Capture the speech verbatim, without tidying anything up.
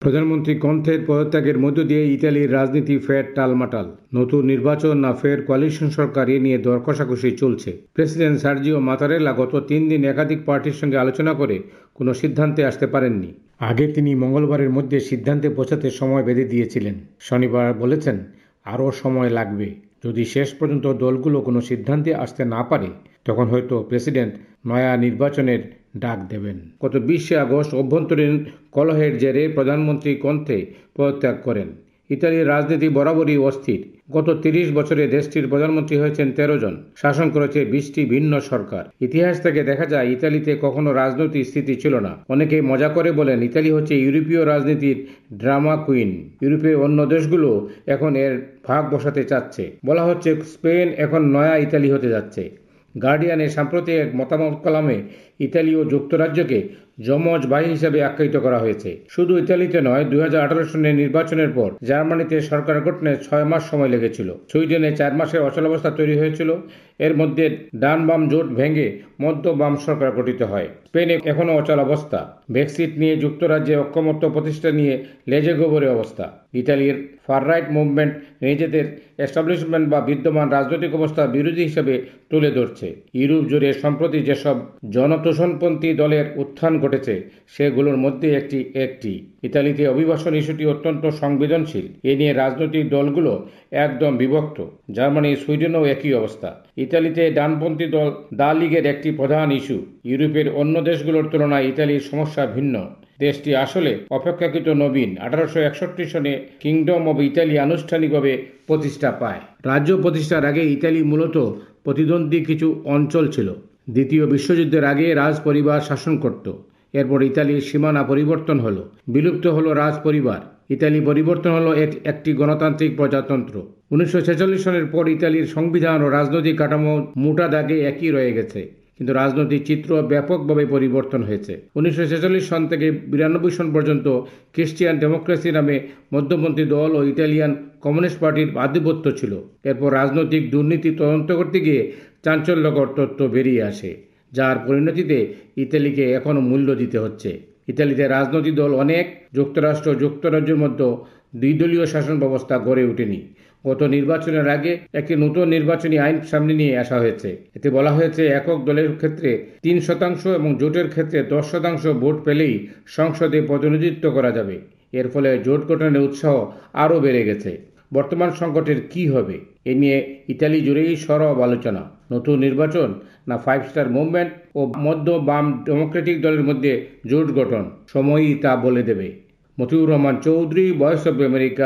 প্রধানমন্ত্রী কন্তের পদত্যাগের মধ্য দিয়ে ইতালির রাজনীতি ফের টালমাটাল। নতুন নির্বাচন না ফের কোয়ালিশন সরকার, এ নিয়ে দর কষাকষি চলছে। প্রেসিডেন্ট সার্জিও মাতারেল্লা গত তিন দিন একাধিক পার্টির সঙ্গে আলোচনা করে কোনো সিদ্ধান্তে আসতে পারেননি। আগে তিনি মঙ্গলবারের মধ্যে সিদ্ধান্তে পৌঁছাতে সময় বেঁধে দিয়েছিলেন। শনিবার বলেছেন আরও সময় লাগবে। যদি শেষ পর্যন্ত দলগুলো কোনো সিদ্ধান্তে আসতে না পারে, তখন হয়তো প্রেসিডেন্ট নয়া নির্বাচনের ডাক দেবেন। গত বিশে আগস্ট অভ্যন্তরীণ কলহের জেরে প্রধানমন্ত্রী কন্তে পদত্যাগ করেন। ইতালির রাজনীতি বরাবরই অস্থির। গত তিরিশ বছরে দেশটির প্রধানমন্ত্রী হয়েছেন তেরো জন, শাসন করেছে বিশটি ভিন্ন সরকার। ইতিহাস থেকে দেখা যায় ইতালিতে কখনো রাজনৈতিক স্থিতি ছিল না। অনেকে মজা করে বলেন ইতালি হচ্ছে ইউরোপীয় রাজনীতির ড্রামা কুইন। ইউরোপের অন্য দেশগুলো এখন এর ভাগ বসাতে চাচ্ছে। বলা হচ্ছে স্পেন এখন নয়া ইতালি হতে যাচ্ছে। গার্ডিয়ানের সাম্প্রতিক এক মতামত কলামে ইতালি ও যুক্তরাজ্যকে যমজ ভাই হিসেবে আখ্যায়িত করা হয়েছে। শুধু ইতালিতে নয়, দুই হাজার আঠারো সনের নির্বাচনের পর জার্মানিতে সরকার গঠনে ছয় মাস সময় লেগেছিল। সুইডেনে চার মাসের অচলাবস্থা তৈরি হয়েছিল। এর মধ্যে ডান বাম জোট ভেঙে মধ্য বাম সরকার গঠিত হয়। স্পেনে এখনও অচলাবস্থা। ব্রেক্সিট নিয়ে যুক্তরাজ্যে ঐক্যমত্য প্রতিষ্ঠা নিয়ে লেজে গোবরে অবস্থা। ইতালির ফার রাইট মুভমেন্ট নিজেদের এস্টাবলিশমেন্ট বা বিদ্যমান রাজনৈতিক অবস্থা বিরোধী হিসেবে তুলে ধরছে। ইউরোপ জুড়ে সম্প্রতি যেসব জনতোষণপন্থী দলের উত্থান ঘটেছে, সেগুলোর মধ্যে একটি একটি ইতালিতে অভিবাসন ইস্যুটি অত্যন্ত সংবেদনশীল। এ নিয়ে রাজনৈতিক দলগুলো একদম বিভক্ত। জার্মানি, সুইডেনও একই অবস্থা। ইতালিতে ডানপন্থী দল দা লীগের একটি প্রধান ইস্যু। ইউরোপের অন্য দেশগুলোর তুলনায় ইতালির সমস্যা ভিন্ন। দেশটি আসলে অপেক্ষাকৃত নবীন। আঠারোশো একষট্টি সনে কিংডম অব ইতালি আনুষ্ঠানিকভাবে প্রতিষ্ঠা পায়। রাজ্য প্রতিষ্ঠার আগে ইতালি মূলত প্রতিদ্বন্দ্বী কিছু অঞ্চল ছিল। দ্বিতীয় বিশ্বযুদ্ধের আগে রাজ পরিবার শাসন করত। এরপর ইতালির সীমানা পরিবর্তন হলো, বিলুপ্ত হলো রাজ পরিবার। ইতালি পরিবর্তন হলো এক একটি গণতান্ত্রিক প্রজাতন্ত্র। উনিশশো ছেচল্লিশ সনের পর ইতালির সংবিধান ও রাজনৈতিক কাঠামো মোটা দাগে একই রয়ে গেছে, কিন্তু রাজনৈতিক চিত্র ব্যাপকভাবে পরিবর্তন হয়েছে। উনিশশো ছেচল্লিশ সন থেকে বিরানব্বই সন পর্যন্ত খ্রিস্টিয়ান ডেমোক্রেসি নামে মধ্যপন্থী দল ও ইতালিয়ান কমিউনিস্ট পার্টির আধিপত্য ছিল। এরপর রাজনৈতিক দুর্নীতি তদন্ত করতে গিয়ে চাঞ্চল্যকর তথ্য বেরিয়ে আসে, যার পরিণতিতে ইতালিকে এখনও মূল্য দিতে হচ্ছে। ইতালিতে রাজনৈতিক দল অনেক। যুক্তরাষ্ট্র যুক্তরাজ্যের মধ্যে দ্বিদলীয় শাসন ব্যবস্থা গড়ে ওঠেনি। গত নির্বাচনের আগে একটি নতুন নির্বাচনী আইন সামনে নিয়ে আসা হয়েছে। এতে বলা হয়েছে একক দলের ক্ষেত্রে তিন শতাংশ এবং জোটের ক্ষেত্রে দশ শতাংশ ভোট পেলেই সংসদে প্রতিনিধিত্ব করা যাবে। এর ফলে জোট গঠনের উৎসাহ আরও বেড়ে গেছে। বর্তমান সংকটের কি হবে, এ নিয়ে ইতালি জুড়েই সরব আলোচনা। নতুন নির্বাচন না ফাইভ স্টার মুভমেন্ট ও মধ্য বাম ডেমোক্রেটিক দলের মধ্যে জোট গঠন, সময়ই তা বলে দেবে। Motiur Rahman Chowdhury, voice of America.